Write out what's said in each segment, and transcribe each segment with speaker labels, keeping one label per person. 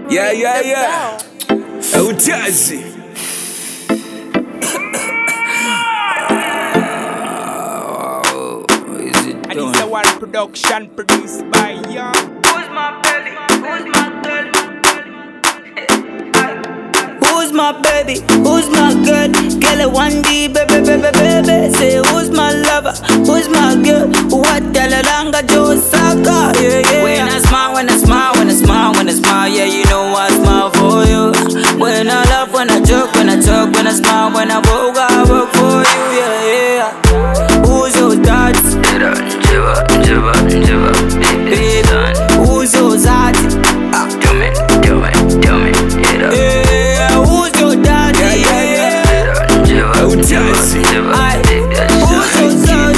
Speaker 1: Yeah. Utazi.
Speaker 2: And it's a one production produced by Young.
Speaker 3: Who's my baby? Who's my girl? Who's my baby? Who's my girl? Girl, a 1D, baby. Say, who's my lover? Who's my girl? What the langa Josaka? Yeah. When I smile, yeah, you know I smile for you. When I laugh, when I joke, when I talk, when I smile, when I work for you, yeah. Who's your dad? Baby, who's your dad? Yeah, who's your daddy?
Speaker 1: Utazi.
Speaker 3: Who's your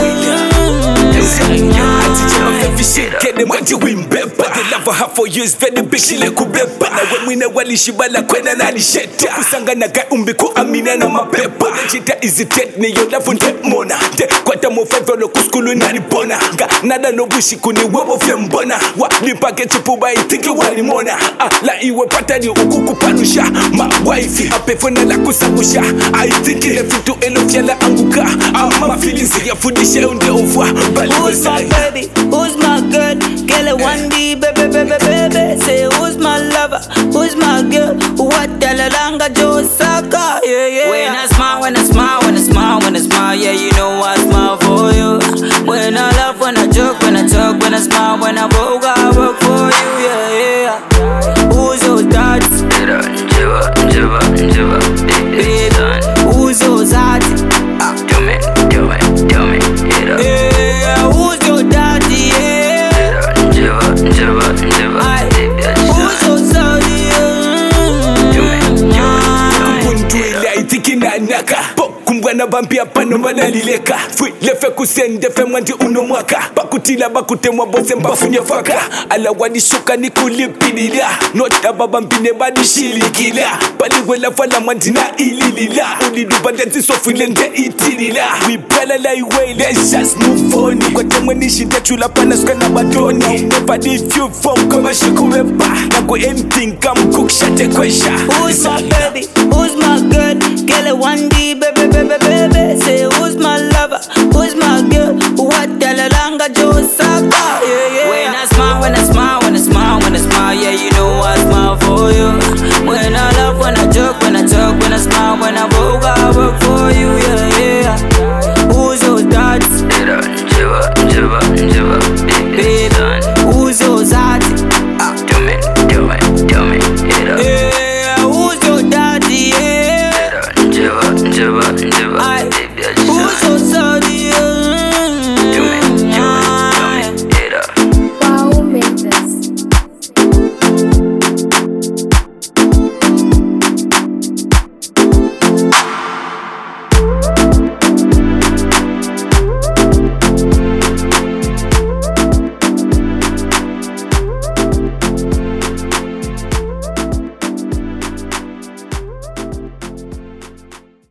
Speaker 1: Get them what you win better. The love for her for years very big shile kubeba. Na we mwine walishibala kwena na lisheta. Kusangana ka umbiko amina na mapepa. Chita hesitate ni yo love nte mona. Te kwata mo favor lo kuskulu na ribona. Ga nada no bushi kuni webo fyembona. Wa lipake chupuba itiki walimona. La iwe patani ukuku panusha. Ma wifi apefona la kusabusha. I think ile fitu elofyala anguka. Ma feelings ya fudisha unde ovwa.
Speaker 3: Who's my baby? Who's my girl? Girl, a 1D, baby. Say, who's my lover? Who's my girl? What the langa Josaka? Yeah. When I smile, yeah, you know I smile for you. When I laugh, when I joke, when I talk, when I smile, when I work for you, yeah. Who's your dad? Baby, who's your dad? Yeah, who's your daddy?
Speaker 1: Kumbwana bampia pano manalileka Fui lefe kusende fe mwandi unomwaka Bakutila bakutemwa bose mbafunye faka Ala wadi shuka ni kulipilila Nota baba mpine badi shilikila Paligwela fala mwandi na ililila Uliduba denti sofile nde itilila We better like way, let's just move on Kwa temwe nishite chula pana suka na batoni Never leave you from kama shikuwepa Na go anything come cook shate kwesha
Speaker 3: Who's my baby? Who's my girl? Girl, a 1D, baby. Say, who's my lover? Who's my girl? What the langa Josaka?